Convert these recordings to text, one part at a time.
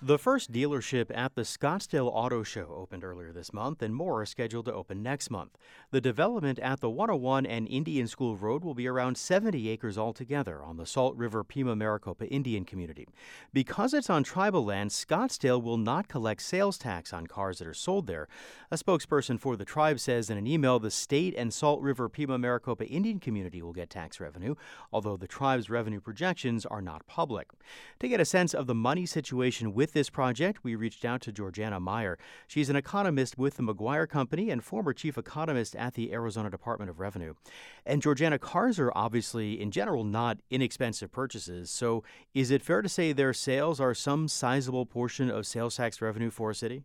The first dealership at the Scottsdale Auto Show opened earlier this month, and more are scheduled to open next month. The development at the 101 and Indian School Road will be around 70 acres altogether on the Salt River Pima Maricopa Indian community. Because it's on tribal land, Scottsdale will not collect sales tax on cars that are sold there. A spokesperson for the tribe says in an email the state and Salt River Pima Maricopa Indian community will get tax revenue, although the tribe's revenue projections are not public. To get a sense of the money situation with this project, we reached out to Georgiana Meyer. She's an economist with the McGuire Company and former chief economist at the Arizona Department of Revenue. And Georgiana, cars are obviously, in general, not inexpensive purchases. So is it fair to say their sales are some sizable portion of sales tax revenue for a city?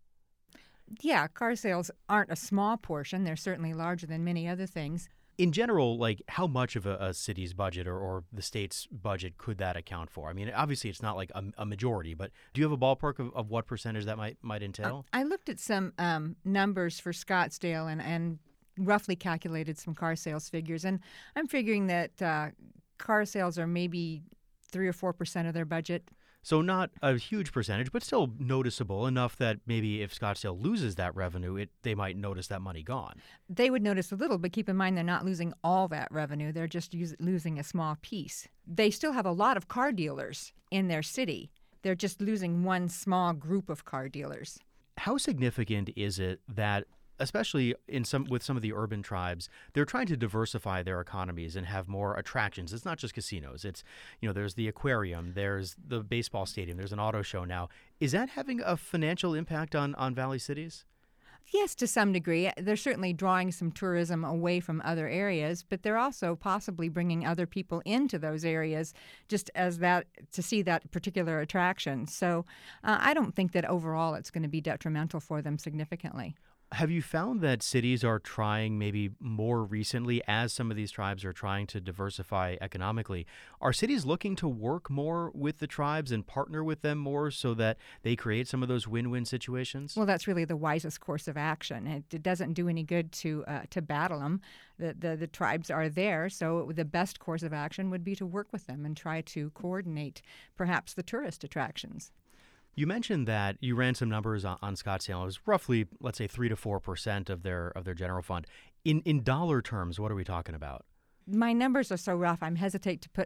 Yeah, car sales aren't a small portion. They're certainly larger than many other things. In general, how much of a city's budget or the state's budget could that account for? I mean, obviously, it's not like a majority, but do you have a ballpark of what percentage that might entail? I looked at some numbers for Scottsdale and roughly calculated some car sales figures, and I'm figuring that car sales are maybe 3 or 4% of their budget. So not a huge percentage, but still noticeable enough that maybe if Scottsdale loses that revenue, they might notice that money gone. They would notice a little, but keep in mind they're not losing all that revenue. They're just losing a small piece. They still have a lot of car dealers in their city. They're just losing one small group of car dealers. How significant is it that, especially with some of the urban tribes, they're trying to diversify their economies and have more attractions? It's not just casinos. It's, there's the aquarium, there's the baseball stadium, there's an auto show now. Is that having a financial impact on Valley cities? Yes, to some degree. They're certainly drawing some tourism away from other areas, but they're also possibly bringing other people into those areas just as that to see that particular attraction. So I don't think that overall it's going to be detrimental for them significantly. Have you found that cities are trying maybe more recently, as some of these tribes are trying to diversify economically, are cities looking to work more with the tribes and partner with them more so that they create some of those win-win situations? Well, that's really the wisest course of action. It doesn't do any good to battle them. The tribes are there, so the best course of action would be to work with them and try to coordinate perhaps the tourist attractions. You mentioned that you ran some numbers on Scottsdale. It was roughly, let's say, 3 to 4% of their general fund. In dollar terms, what are we talking about? My numbers are so rough. I'm hesitant to put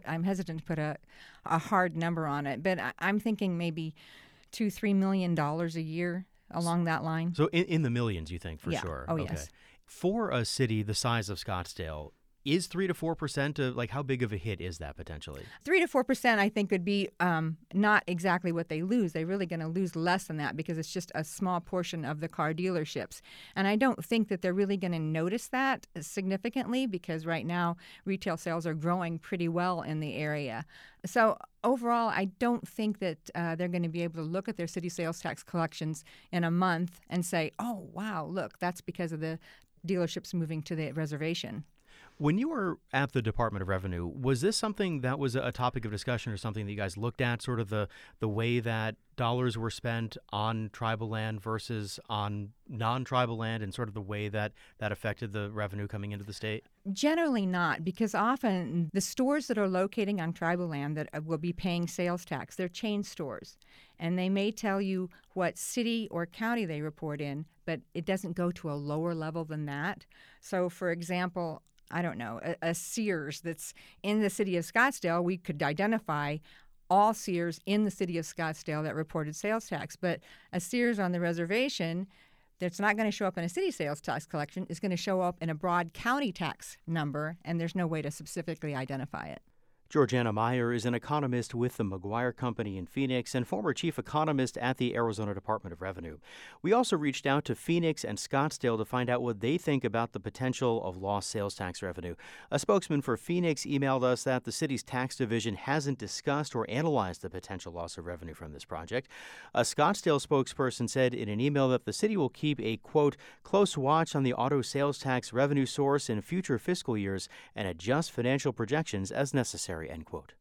a hard number on it, but I'm thinking maybe $2-3 million a year along that line. So in the millions, you think, for yeah. sure? Oh, okay. Yes. For a city the size of Scottsdale, is 3 to 4% of how big of a hit is that potentially? 3 to 4%, I think, would be not exactly what they lose. They're really going to lose less than that because it's just a small portion of the car dealerships. And I don't think that they're really going to notice that significantly because right now retail sales are growing pretty well in the area. So overall, I don't think that they're going to be able to look at their city sales tax collections in a month and say, oh, wow, look, that's because of the dealerships moving to the reservation. When you were at the Department of Revenue, was this something that was a topic of discussion or something that you guys looked at, sort of the way that dollars were spent on tribal land versus on non-tribal land and sort of the way that affected the revenue coming into the state? Generally not, because often the stores that are locating on tribal land that will be paying sales tax, they're chain stores. And they may tell you what city or county they report in, but it doesn't go to a lower level than that. So, for example, I don't know, a Sears that's in the city of Scottsdale, we could identify all Sears in the city of Scottsdale that reported sales tax. But a Sears on the reservation that's not going to show up in a city sales tax collection is going to show up in a broad county tax number, and there's no way to specifically identify it. Georgiana Meyer is an economist with the McGuire Company in Phoenix and former chief economist at the Arizona Department of Revenue. We also reached out to Phoenix and Scottsdale to find out what they think about the potential of lost sales tax revenue. A spokesman for Phoenix emailed us that the city's tax division hasn't discussed or analyzed the potential loss of revenue from this project. A Scottsdale spokesperson said in an email that the city will keep a, quote, close watch on the auto sales tax revenue source in future fiscal years and adjust financial projections as necessary. End quote.